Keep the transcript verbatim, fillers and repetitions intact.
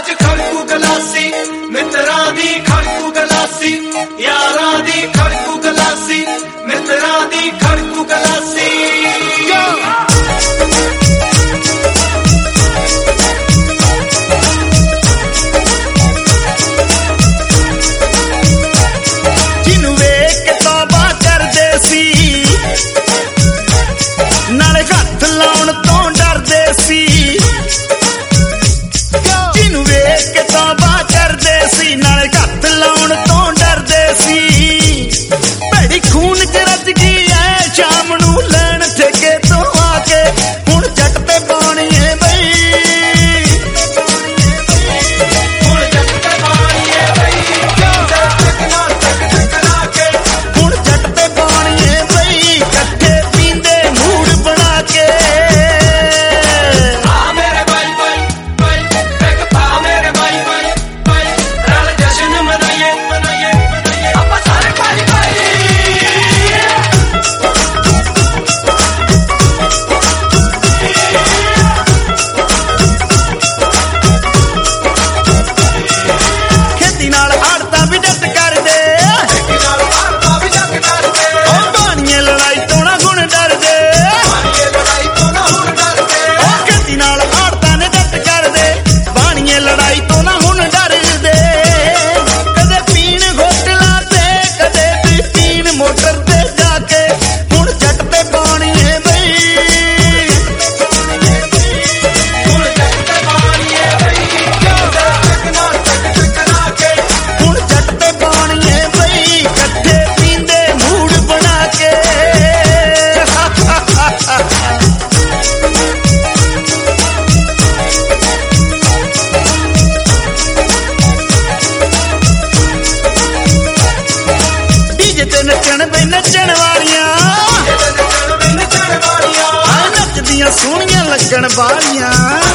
अज खड़कू गलासी मित्रा दी खड़कू गलासी यारा दी खड़कू गलासी मित्रा दी खड़कू गलासी जिन्नू वेख के तौबा करदे सी नाले हथ लाउण तो डरदे सी जिन्नू वेख के तौबा करदे सी नाले हथ लाउण तो डरदे सी भैड़ी खून च रच गई ऐ शाम नू लैण ठेके तो आके हुण जट ते पानी है बई हुण जट ते पानी है बई हुण जट ते पानी है बई कट्ठे पींदे मूड बना के आ मेरे भाई भाई भाई एक पा मेरे भाई भाई भाई रल जश्न मनाइए मनाइए मनाइए ਆਪਾਂ ਸਾਰੇ ਭਾਈ ਭਾਈ खेती नाल आड़ता भी जट करदे खेती नाल आड़ता भी जट करदे ओ बाणीए लड़ाई तो ना हुण डरदे बाणीए लड़ाई तो ना हुण डरदे ओ खेती नाल आड़ता ने जट करदे बाणीए लड़ाई तो ना हुण डरदे कदे पीण घोटला ते कदे पीण मोटर ते जाके हुण जट ते पानी है बई हुण जट ते पानी है बई टकना टक टकरा के हुण जट ते पानी है बई कट्ठे पींदे मूड बना के डीजे ते नचण बई नचण वालियां नचदियां सोहणियां लगण वालियां